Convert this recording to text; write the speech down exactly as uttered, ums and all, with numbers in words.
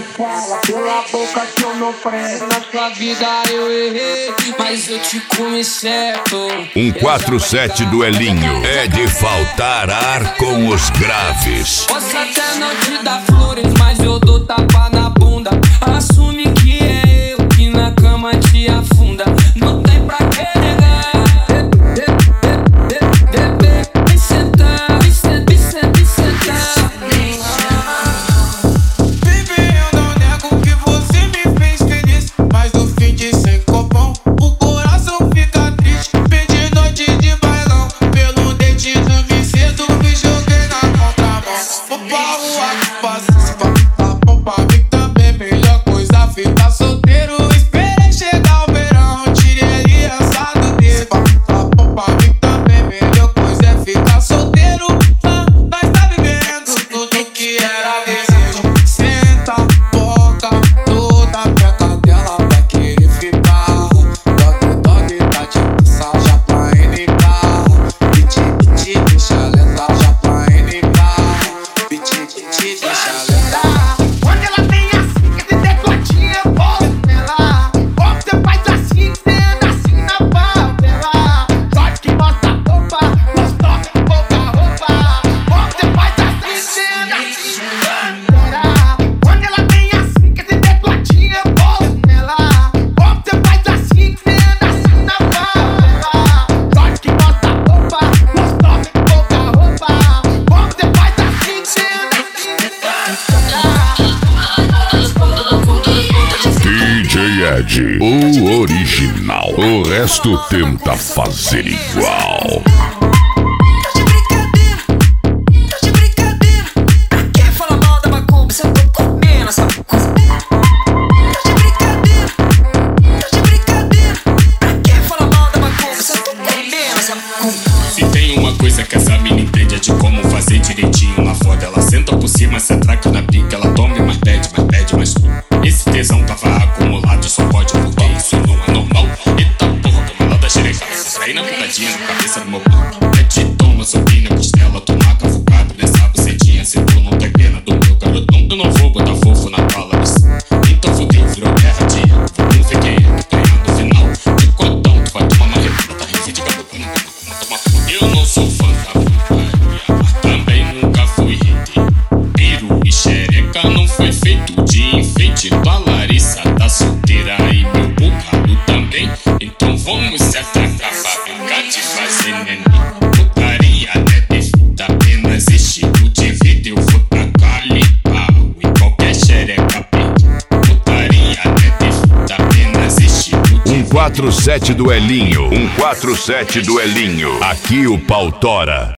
fala pela boca que eu não presto. Na sua vida eu errei, mas eu te comi certo. Um quatro sete duelinho é de faltar ar com os graves. Posso até não te dar flores, mas eu dou tapa na bunda. Assume que é eu que na cama te afunda. Não tem pra que negar. Vem sentar, vem sentar, vem sentar, vem sentar. Baby, eu não nego que você me fez feliz, mas no fim de sem copão o coração fica triste. Perdi noite de bailão, pelo dente do Vincedo me joguei na contramão. Vou pra rua que passa, se pra pra mim também melhor coisa ficar solteiro. Esperei chegar o verão, tirei aliançado dele. Pra pra mim também melhor coisa é ficar solteiro. Ah, nós tá vivendo tudo que era desejo. Senta, boca, toda a peca dela vai querer ficar. Dog, dog, tá de passar já pra N K. Piti, piti, deixa lenta já pra N K. Piti, piti, deixa lenta. Quando ela vem assim, que esse tecladinho eu posso nela. Ou você faz assim, que você anda assim na favela. Sorte que mostra a roupa, nos toca com pouca roupa. Ou você faz assim, que você anda assim na favela. Quando ela vem assim, que esse tecladinho eu posso nela. Ou você faz assim, que você anda assim na favela. Sorte que mostra a roupa, nos toca com pouca roupa. Ou você faz assim, que você anda assim D J Ed, o original. O resto tenta fazer igual. Tá de brincadeira, tá de brincadeira. Quer falar mal da macumba, se eu tô comendo essa coisa. Tá de brincadeira, tá de brincadeira. Quer falar mal da macumba, se eu tô comendo essa macumba. Se tem uma coisa que essa mina entende é de como fazer direitinho na foda. Ela senta por cima, se atraca na pica. Ela toma e mais pede, mais pede, mais esse tesão tava acumulado, só pode porque isso não é normal. Eita porra, como ela dá xerecada. Saí na putadinha na cabeça do meu pau. Mete toma, supina, costela, toma cavucado. Nessa bucetinha, se tu não tem pena do meu garotão, eu não vou botar fofo na bala. Então fudeu, virou guerra de vamos ver quem é que ganha no final. De cotão, tu vai tomar uma revolta, tá refém de caboclo. Eu não sou fã da putaria, mas também nunca fui hater. Piru e xereca não foi feito de enfeite. Tua Larissa tá solteira e meu bocado também. Então vamos se atracar pra brincar de fazer neném. Putaria é defeita, apenas estilo de vida. Eu vou tacar-lhe pau e qualquer xereca pede. Putaria é defeita, apenas estilo de vida. Um quatro sete duelinho. Um quatro sete duelinho. Aqui o pau tora.